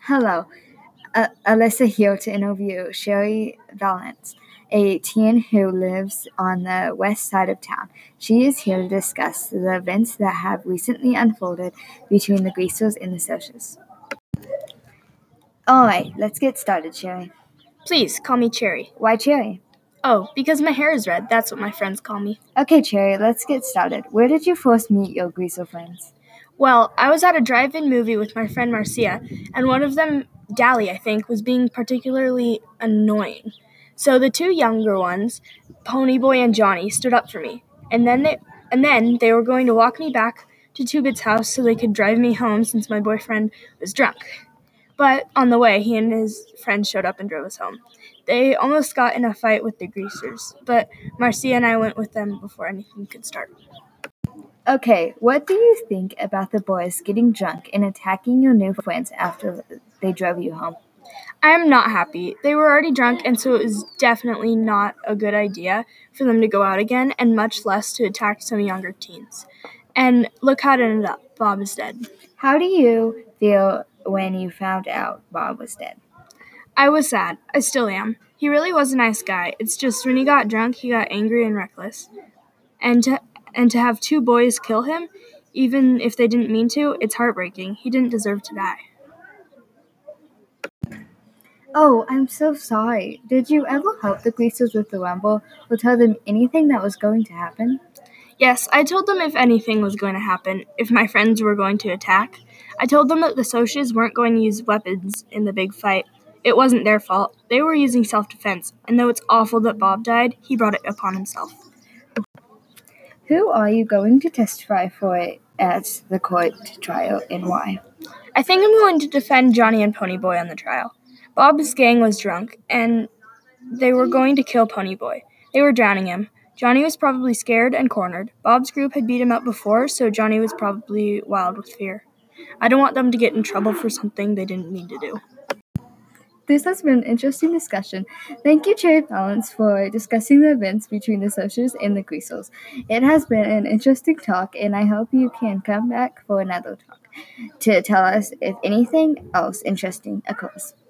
Hello, Alyssa here to interview Sherry Valance, a teen who lives on the west side of town. She is here to discuss the events that have recently unfolded between the Greasers and the Socials. Alright, let's get started, Sherry. Please, call me Cherry. Why Cherry? Oh, because my hair is red. That's what my friends call me. Okay, Cherry, let's get started. Where did you first meet your Greaser friends? Well, I was at a drive-in movie with my friend Marcia, and one of them, Dally, I think, was being particularly annoying. So the two younger ones, Ponyboy and Johnny, stood up for me, and then they were going to walk me back to Two-Bit's house so they could drive me home since my boyfriend was drunk. But on the way, he and his friend showed up and drove us home. They almost got in a fight with the Greasers, but Marcia and I went with them before anything could start. Okay, what do you think about the boys getting drunk and attacking your new friends after they drove you home? I am not happy. They were already drunk, and so it was definitely not a good idea for them to go out again, and much less to attack some younger teens. And look how it ended up. Bob is dead. How do you feel when you found out Bob was dead? I was sad. I still am. He really was a nice guy. It's just when he got drunk, he got angry and reckless. And to have two boys kill him, even if they didn't mean to, it's heartbreaking. He didn't deserve to die. Oh, I'm so sorry. Did you ever help the Greasers with the rumble or tell them anything that was going to happen? Yes, I told them if anything was going to happen, if my friends were going to attack. I told them that the Socias weren't going to use weapons in the big fight. It wasn't their fault. They were using self-defense, and though it's awful that Bob died, he brought it upon himself. Who are you going to testify for at the court trial and why? I think I'm going to defend Johnny and Ponyboy on the trial. Bob's gang was drunk, and they were going to kill Ponyboy. They were drowning him. Johnny was probably scared and cornered. Bob's group had beat him up before, so Johnny was probably wild with fear. I don't want them to get in trouble for something they didn't need to do. This has been an interesting discussion. Thank you, Cherry Valance, for discussing the events between the Socials and the Greasers. It has been an interesting talk, and I hope you can come back for another talk to tell us if anything else interesting occurs.